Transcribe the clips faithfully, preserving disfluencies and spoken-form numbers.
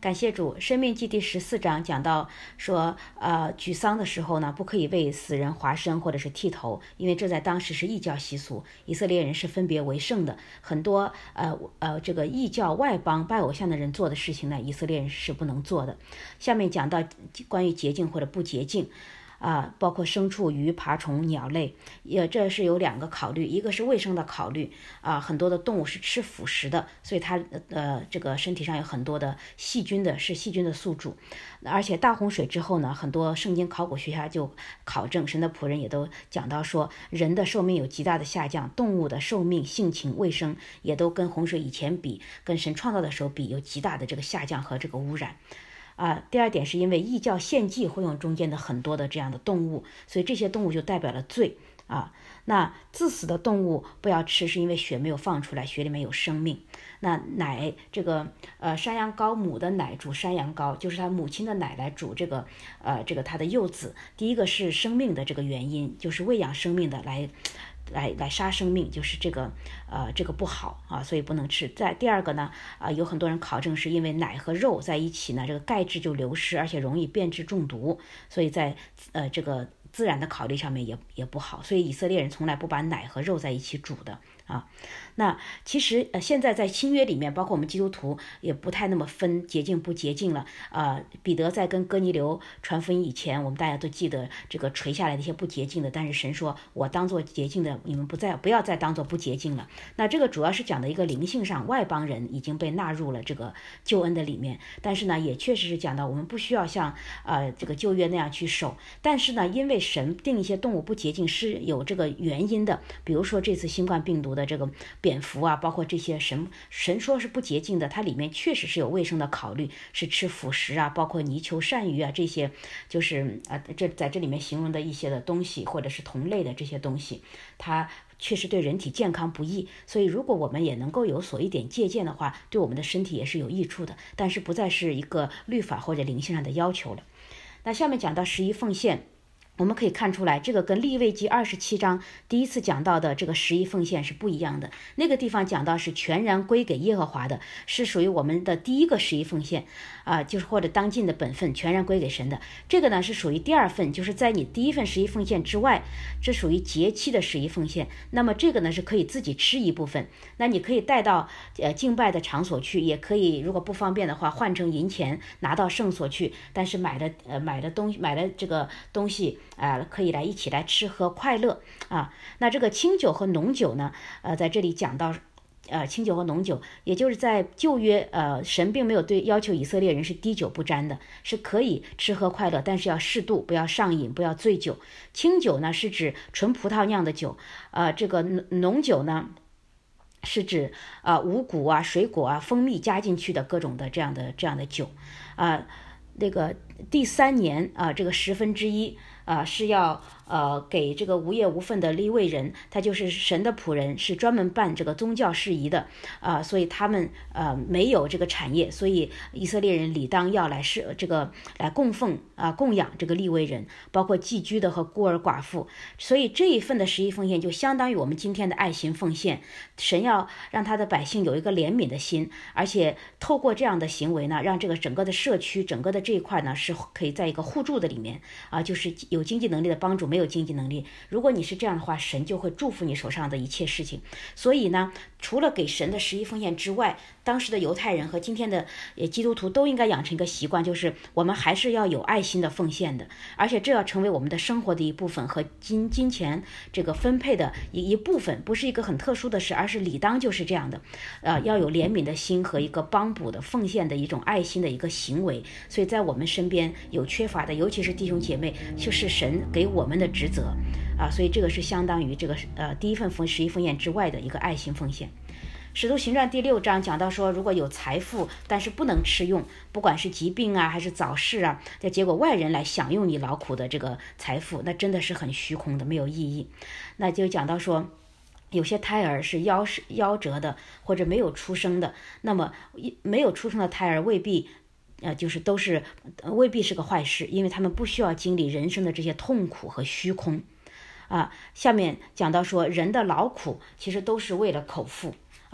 感谢主。生命记第十四章讲到说，呃，举丧的时候呢，不可以为死人划身或者是剃头，因为这在当时是异教习俗，以色列人是分别为圣的。很多呃呃这个异教外邦拜偶像的人做的事情呢，以色列人是不能做的。下面讲到关于洁净或者不洁净。啊，包括牲畜、鱼、爬虫、鸟类，也这是有两个考虑，一个是卫生的考虑啊，很多的动物是吃腐食的，所以它呃这个身体上有很多的细菌的，是细菌的宿主。而且大洪水之后呢，很多圣经考古学家就考证，神的仆人也都讲到说，人的寿命有极大的下降，动物的寿命、性情、卫生也都跟洪水以前比，跟神创造的时候比，有极大的这个下降和这个污染。啊，第二点是因为异教献祭会用中间的很多的这样的动物，所以这些动物就代表了罪啊。那自死的动物不要吃，是因为血没有放出来，血里面有生命。那奶这个呃山羊羔母的奶煮山羊羔，就是它母亲的奶来煮这个呃这个它的幼子。第一个是生命的这个原因，就是喂养生命的来。来来杀生命，就是这个呃这个不好啊，所以不能吃。再第二个呢，啊、呃、有很多人考证是因为奶和肉在一起呢，这个钙质就流失，而且容易变质中毒，所以在呃这个自然的考虑上面也也不好。所以以色列人从来不把奶和肉在一起煮的啊。那其实呃现在在新约里面，包括我们基督徒也不太那么分洁净不洁净了。呃，彼得在跟哥尼流传福音以前，我们大家都记得这个垂下来的一些不洁净的，但是神说我当做洁净的，你们不再不要再当做不洁净了。那这个主要是讲的一个灵性上，外邦人已经被纳入了这个救恩的里面，但是呢，也确实是讲到我们不需要像呃这个旧约那样去守，但是呢，因为神定一些动物不洁净是有这个原因的，比如说这次新冠病毒的这个蝙蝠啊，包括这些神神说是不洁净的，它里面确实是有卫生的考虑，是吃腐食啊，包括泥鳅、鳝鱼啊这些，就是啊这在这里面形容的一些的东西，或者是同类的这些东西，它确实对人体健康不益。所以如果我们也能够有所一点借鉴的话，对我们的身体也是有益处的，但是不再是一个律法或者灵性上的要求了。那下面讲到十一奉献。我们可以看出来，这个跟利未记二十七章第一次讲到的这个十一奉献是不一样的。那个地方讲到是全然归给耶和华的，是属于我们的第一个十一奉献啊、呃，就是或者当尽的本分，全然归给神的。这个呢是属于第二份，就是在你第一份十一奉献之外，这属于节期的十一奉献。那么这个呢是可以自己吃一部分，那你可以带到呃敬拜的场所去，也可以如果不方便的话换成银钱拿到圣所去，但是买的呃买的东西买的这个东西。啊、呃，可以来一起来吃喝快乐啊。那这个清酒和浓酒呢，呃，在这里讲到，呃，清酒和浓酒，也就是在旧约，呃，神并没有对要求以色列人是滴酒不沾的，是可以吃喝快乐，但是要适度，不要上瘾，不要醉酒。清酒呢是指纯葡萄酿的酒，呃，这个浓酒呢。是指啊、呃、五谷啊、水果啊、蜂蜜加进去的各种的这样的这样的酒，啊、呃，那个第三年啊、呃，这个十分之一。啊、呃，是要呃给这个无业无分的利未人，他就是神的仆人，是专门办这个宗教事宜的啊、呃，所以他们呃没有这个产业，所以以色列人理当要来是这个来供奉啊、呃、供养这个利未人，包括寄居的和孤儿寡妇，所以这一份的十一奉献就相当于我们今天的爱心奉献。神要让他的百姓有一个怜悯的心，而且透过这样的行为呢，让这个整个的社区、整个的这一块呢是可以在一个互助的里面啊、呃，就是有经济能力的帮助，没有经济能力。如果你是这样的话，神就会祝福你手上的一切事情。所以呢，除了给神的十一奉献之外，当时的犹太人和今天的基督徒都应该养成一个习惯，就是我们还是要有爱心的奉献的，而且这要成为我们的生活的一部分和金金钱这个分配的一一部分，不是一个很特殊的事，而是理当就是这样的。呃，要有怜悯的心和一个帮补的奉献的一种爱心的一个行为。所以在我们身边有缺乏的，尤其是弟兄姐妹，就是神给我们的职责啊，所以这个是相当于这个呃第一份奉十一奉献之外的一个爱心奉献。使徒行传第六章讲到说，如果有财富但是不能吃用，不管是疾病啊还是早逝啊，这结果外人来享用你劳苦的这个财富，那真的是很虚空的，没有意义。那就讲到说，有些胎儿是夭夭折的或者没有出生的，那么没有出生的胎儿未必呃，就是都是未必是个坏事，因为他们不需要经历人生的这些痛苦和虚空啊。下面讲到说，人的劳苦其实都是为了口腹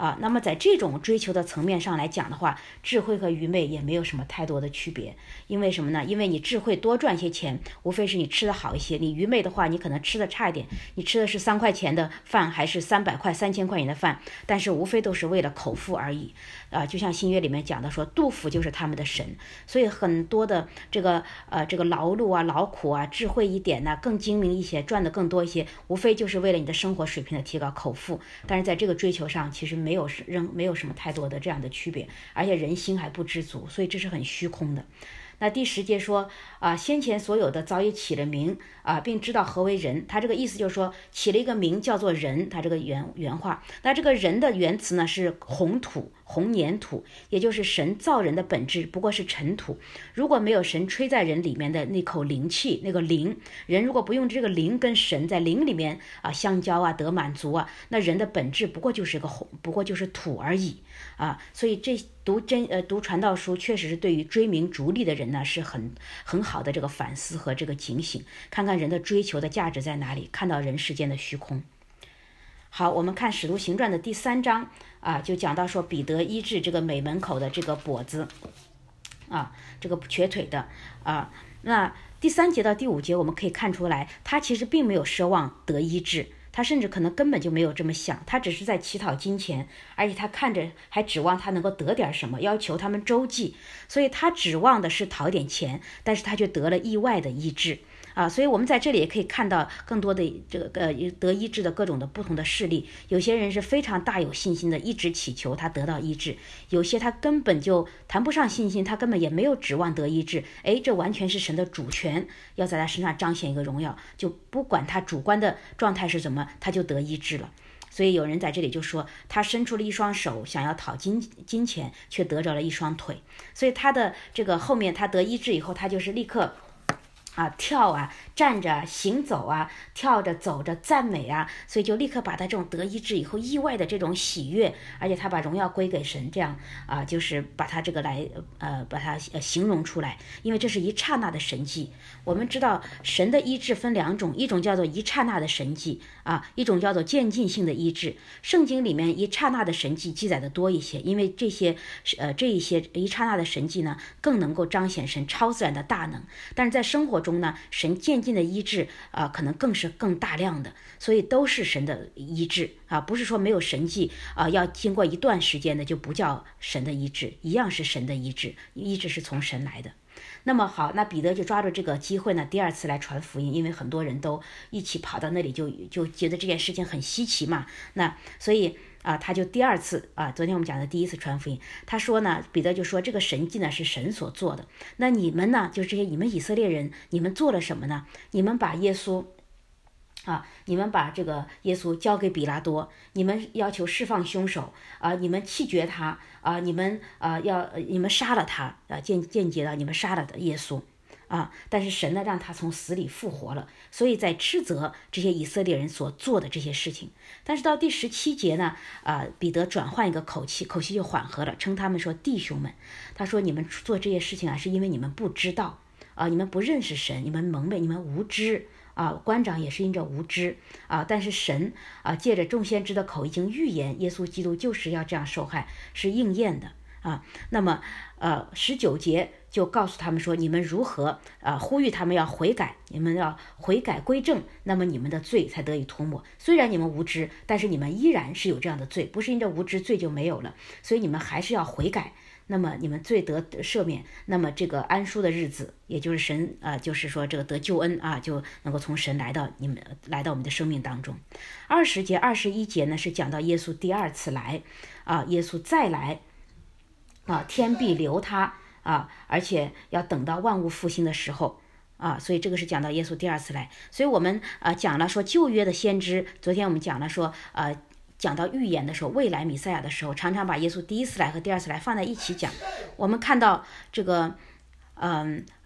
啊。那么在这种追求的层面上来讲的话，智慧和愚昧也没有什么太多的区别。因为什么呢？因为你智慧多赚些钱，无非是你吃的好一些；你愚昧的话，你可能吃的差一点，你吃的是三块钱的饭还是三百块、三千块钱的饭，但是无非都是为了口腹而已。啊，就像新约里面讲的说，杜甫就是他们的神。所以很多的这个呃这个劳碌啊、劳苦啊、智慧一点呢、啊，更精明一些，赚的更多一些，无非就是为了你的生活水平的提高、口腹。但是在这个追求上，其实没有仍没有什么太多的这样的区别，而且人心还不知足，所以这是很虚空的。那第十节说啊，先前所有的早已起了名啊，并知道何为人。他这个意思就是说，起了一个名叫做人。他这个原原话，那这个人的原词呢是红土、红粘土，也就是神造人的本质不过是尘土。如果没有神吹在人里面的那口灵气，那个灵，人如果不用这个灵跟神在灵里面啊相交啊得满足啊，那人的本质不过就是个红，不过就是土而已啊。所以这读真呃读传道书，确实是对于追名逐利的人呢是很很好的这个反思和这个警醒，看看人的追求的价值在哪里，看到人世间的虚空。好，我们看《使徒行传》的第三章啊，就讲到说彼得医治这个美门口的这个跛子啊，这个瘸腿的啊。那第三节到第五节我们可以看出来，他其实并没有奢望得医治。他甚至可能根本就没有这么想，他只是在乞讨金钱，而且他看着还指望他能够得点什么，要求他们周济，所以他指望的是讨点钱，但是他却得了意外的医治啊。所以我们在这里也可以看到更多的这个呃得医治的各种的不同的事例。有些人是非常大有信心的，一直祈求他得到医治；有些他根本就谈不上信心，他根本也没有指望得医治。哎，这完全是神的主权要在他身上彰显一个荣耀，就不管他主观的状态是怎么，他就得医治了。所以有人在这里就说，他伸出了一双手想要讨金金钱，却得着了一双腿。所以他的这个后面他得医治以后，他就是立刻啊跳啊站着行走啊跳着走着赞美啊，所以就立刻把他这种得医治以后意外的这种喜悦，而且他把荣耀归给神，这样啊就是把他这个来呃把它呃形容出来，因为这是一刹那的神迹。我们知道神的医治分两种，一种叫做一刹那的神迹啊，一种叫做渐进性的医治。圣经里面一刹那的神迹记载的多一些，因为这些呃这一些一刹那的神迹呢更能够彰显神超自然的大能，但是在生活中呢，神渐进的医治啊、呃，可能更是更大量的，所以都是神的医治啊，不是说没有神迹啊、呃，要经过一段时间的就不叫神的医治，一样是神的医治，医治是从神来的。那么好，那彼得就抓住这个机会呢，第二次来传福音，因为很多人都一起跑到那里就，就就觉得这件事情很稀奇嘛，那所以啊，他就第二次啊，昨天我们讲的第一次传福音，他说呢，彼得就说这个神迹呢是神所做的，那你们呢，就是这些你们以色列人，你们做了什么呢？你们把耶稣啊，你们把这个耶稣交给比拉多，你们要求释放凶手啊，你们弃绝他啊，你们啊要你们杀了他啊，间间接的你们杀了的耶稣啊，但是神呢让他从死里复活了，所以在斥责这些以色列人所做的这些事情。但是到第十七节呢，啊，彼得转换一个口气，口气就缓和了，称他们说弟兄们，他说你们做这些事情啊，是因为你们不知道啊，你们不认识神，你们蒙昧，你们无知。啊，官长也是因着无知啊，但是神啊借着众先知的口已经预言耶稣基督就是要这样受害，是应验的啊。那么呃十九节就告诉他们说，你们如何啊呼吁他们要悔改，你们要悔改归正，那么你们的罪才得以涂抹。虽然你们无知，但是你们依然是有这样的罪，不是因着无知罪就没有了，所以你们还是要悔改。那么你们罪得赦免，那么这个安舒的日子，也就是神啊、呃，就是说这个得救恩啊，就能够从神来到你们来到我们的生命当中。二十节、二十一节呢是讲到耶稣第二次来啊，耶稣再来啊，天必留他啊，而且要等到万物复兴的时候。啊，所以这个是讲到耶稣第二次来，所以我们呃讲了说旧约的先知，昨天我们讲了说呃。讲到预言的时候，未来弥赛亚的时候，常常把耶稣第一次来和第二次来放在一起讲。我们看到这个，嗯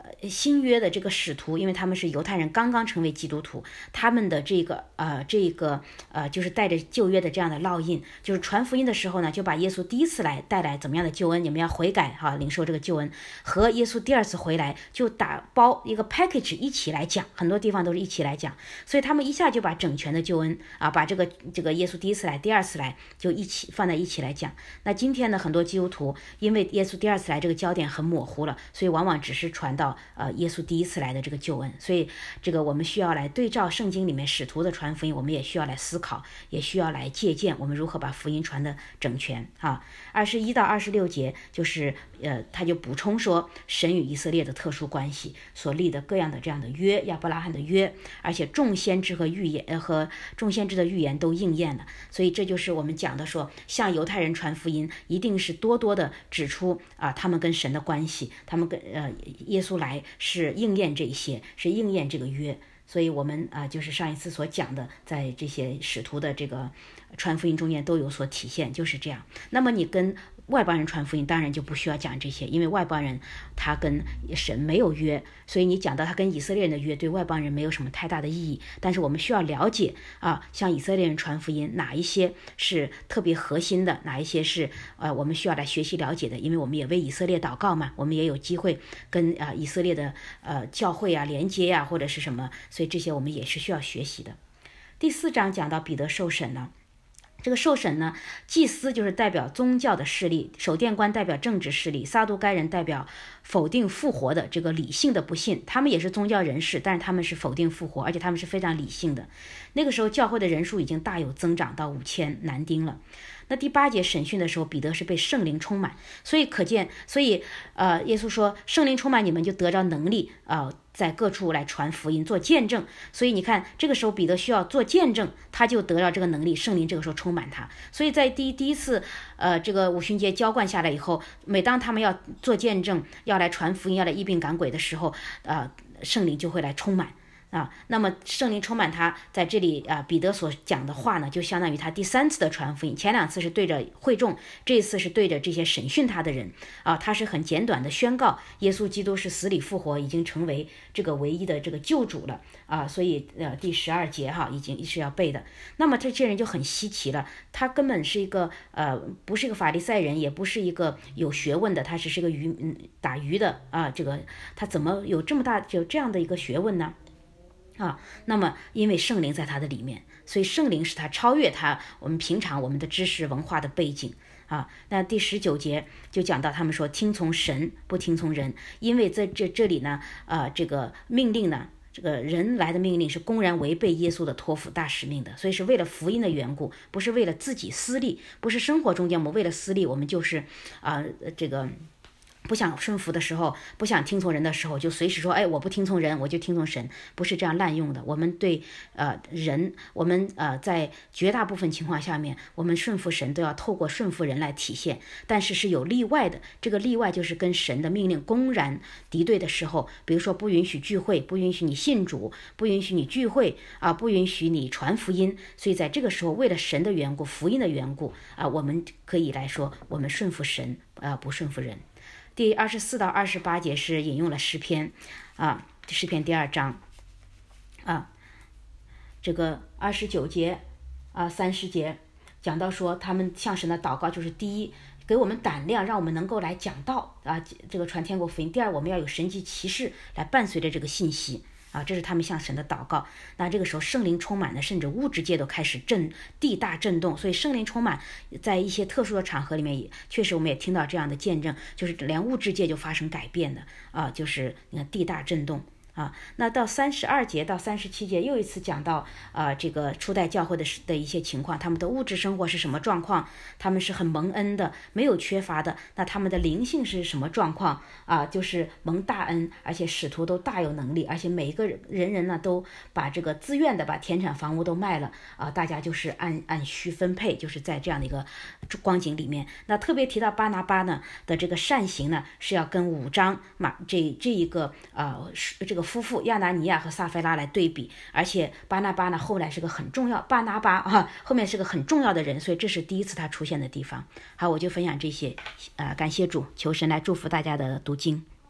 新约的这个使徒，因为他们是犹太人刚刚成为基督徒，他们的这个呃这个呃就是带着旧约的这样的烙印，就是传福音的时候呢，就把耶稣第一次来带来怎么样的救恩，你们要悔改哈，领受这个救恩，和耶稣第二次回来就打包一个 package 一起来讲，很多地方都是一起来讲，所以他们一下就把整全的救恩啊，把这个这个耶稣第一次来、第二次来就一起放在一起来讲。那今天呢，很多基督徒因为耶稣第二次来这个焦点很模糊了，所以往往只是传到呃，耶稣第一次来的这个救恩，所以这个我们需要来对照圣经里面使徒的传福音，我们也需要来思考，也需要来借鉴我们如何把福音传的整全啊。二十一到二十六节就是呃，他就补充说神与以色列的特殊关系所立的各样的这样的约，亚伯拉罕的约，而且众先知和预言、呃、和众先知的预言都应验了，所以这就是我们讲的说，向犹太人传福音，一定是多多的指出啊，他们跟神的关系，他们跟呃耶稣来。是应验这些，是应验这个约，所以我们啊、呃，就是上一次所讲的，在这些使徒的这个传福音中间都有所体现，就是这样。那么你跟外邦人传福音，当然就不需要讲这些，因为外邦人他跟神没有约，所以你讲到他跟以色列人的约，对外邦人没有什么太大的意义。但是我们需要了解啊，向以色列人传福音，哪一些是特别核心的，哪一些是呃我们需要来学习了解的，因为我们也为以色列祷告嘛，我们也有机会跟啊、呃、以色列的呃教会啊连接啊或者是什么，所以这些我们也是需要学习的。第四章讲到彼得受审呢。这个受审呢，祭司就是代表宗教的势力，守殿官代表政治势力，撒都该人代表否定复活的这个理性的不信，他们也是宗教人士，但是他们是否定复活，而且他们是非常理性的。那个时候教会的人数已经大有增长到五千男丁了。那第八节审讯的时候，彼得是被圣灵充满，所以可见，所以呃，耶稣说圣灵充满你们就得着能力啊、呃，在各处来传福音做见证。所以你看这个时候彼得需要做见证，他就得到这个能力，圣灵这个时候充满他。所以在第一第一次呃这个五旬节浇灌下来以后，每当他们要做见证，要来传福音，要来医病赶鬼的时候，呃圣灵就会来充满。啊，那么圣灵充满他，在这里啊，彼得所讲的话呢，就相当于他第三次的传福音。前两次是对着会众，这一次是对着这些审讯他的人啊，他是很简短的宣告耶稣基督是死里复活，已经成为这个唯一的这个救主了啊。所以呃，第十二节哈，已经是要背的。那么这些人就很稀奇了，他根本是一个呃，不是一个法利赛人，也不是一个有学问的，他只是一个鱼嗯打鱼的啊，这个他怎么有这么大就这样的一个学问呢？啊，那么因为圣灵在他的里面，所以圣灵使他超越他我们平常我们的知识文化的背景啊。那第十九节就讲到他们说听从神不听从人，因为在这这里呢，呃，这个命令呢，这个人来的命令是公然违背耶稣的托付大使命的，所以是为了福音的缘故，不是为了自己私利，不是生活中间我们为了私利，我们就是啊、呃、这个。不想顺服的时候，不想听从人的时候，就随时说，哎，我不听从人，我就听从神，不是这样滥用的。我们对呃人，我们呃在绝大部分情况下面，我们顺服神都要透过顺服人来体现，但是是有例外的。这个例外就是跟神的命令公然敌对的时候，比如说不允许聚会，不允许你信主，不允许你聚会啊，不允许你传福音。所以在这个时候，为了神的缘故，福音的缘故啊，我们可以来说，我们顺服神啊，不顺服人。第二十四到二十八节是引用了诗篇啊，诗篇第二章啊，这个二十九节啊，三十节讲到说他们向神的祷告就是第一，给我们胆量，让我们能够来讲道啊，这个传天国福音。第二，我们要有神迹奇事来伴随着这个信息。啊，这是他们向神的祷告。那这个时候圣灵充满的，甚至物质界都开始震，地大震动。所以圣灵充满在一些特殊的场合里面也，确实我们也听到这样的见证，就是连物质界就发生改变的啊，就是你看地大震动。啊，那到三十二节到三十七节又一次讲到啊，这个初代教会的的一些情况，他们的物质生活是什么状况？他们是很蒙恩的，没有缺乏的。那他们的灵性是什么状况啊？就是蒙大恩，而且使徒都大有能力，而且每一个人人呢都把这个自愿的把田产房屋都卖了啊，大家就是按按需分配，就是在这样的一个光景里面。那特别提到巴拿巴呢的这个善行呢，是要跟五章马这这一个呃这个。夫妇亚拿尼亚和撒非拉来对比，而且巴拿巴呢后来是个很重要，巴拿巴啊后面是个很重要的人，所以这是第一次他出现的地方。好，我就分享这些，呃，感谢主，求神来祝福大家的读经。